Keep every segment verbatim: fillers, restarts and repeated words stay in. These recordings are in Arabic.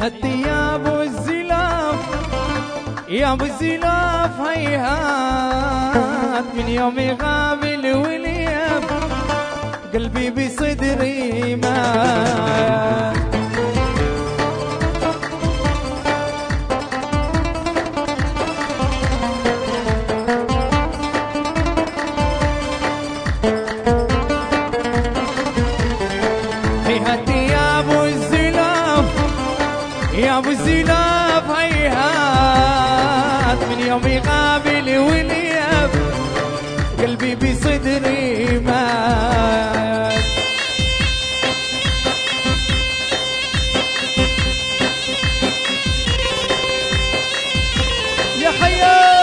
هيهات يا ابو الزلاف يا ابو الزلاف هيهات من يوم يغاب الوليف قلبي بصدري مات. هيهات يا ابو الزلاف يا ابو الزلاف هيهات من يوم يقابل وليف قلبي بصدري مات. يا خيال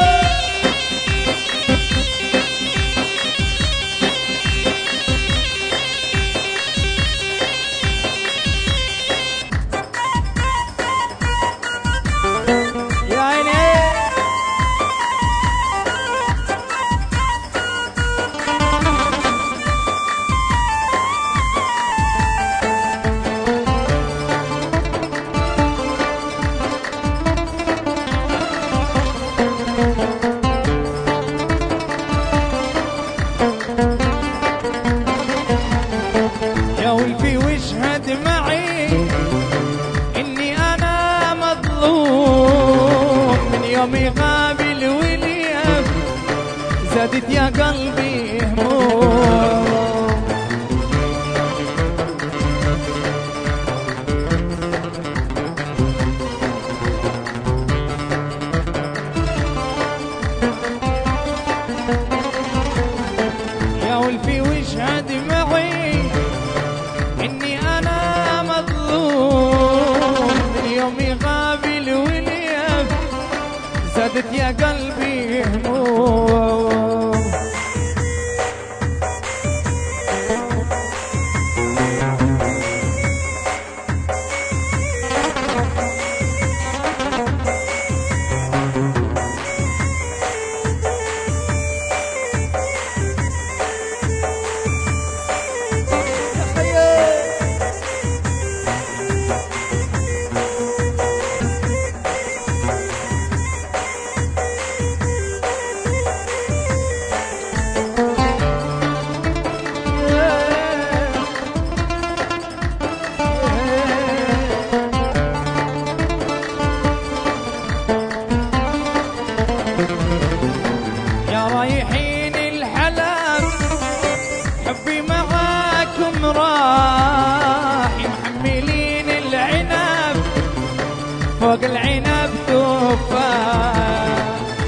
يا ولفي واشهد معي اني انا مظلوم من يوم يقابل وليف زادت يا قلبي هموم. يا ولفي واشهد معي اني انا مظلوم من يوم يقابل وليف زادت يا قلبي هموم. يا رايحين الحلال حبي معاكم راح محملين العنب فوق العنب تفاح.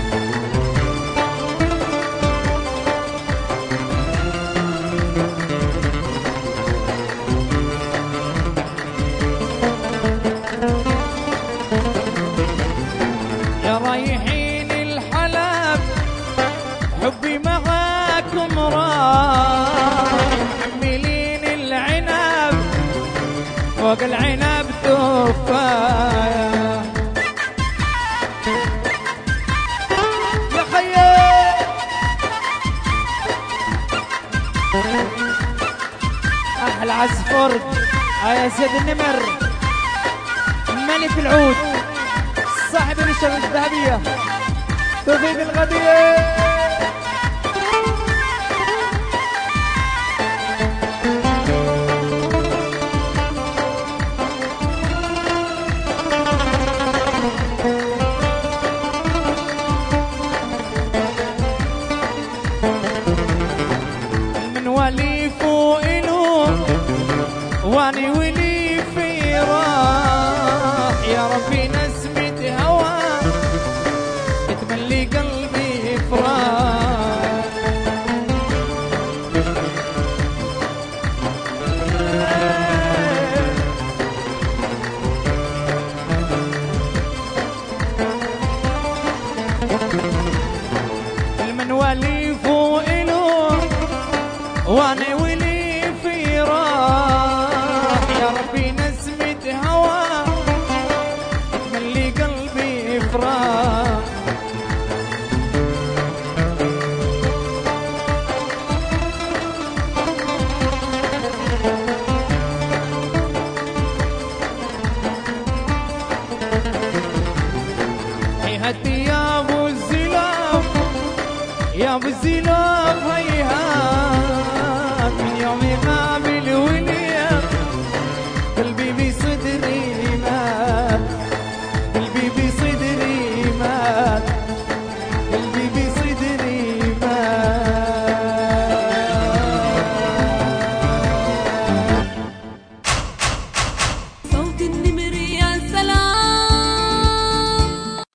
يا رايحين الحلب حبي معاكم راح محملين العنب فوق العنب تفاح. يا خيال احلى عزفر يا سيد النمر ملك العود صاحب النشر الذهبيه توفيق الغدير. من ولي فوق له واني ولي في راح يا ربي نسمة هوا تملي قلبي فراق. المنولي فوق له وانا ولي في راح يا ربي نسمة هوا تملي قلبي فراق. هاتي يا ابو الزلاف، يا ابو الزلاف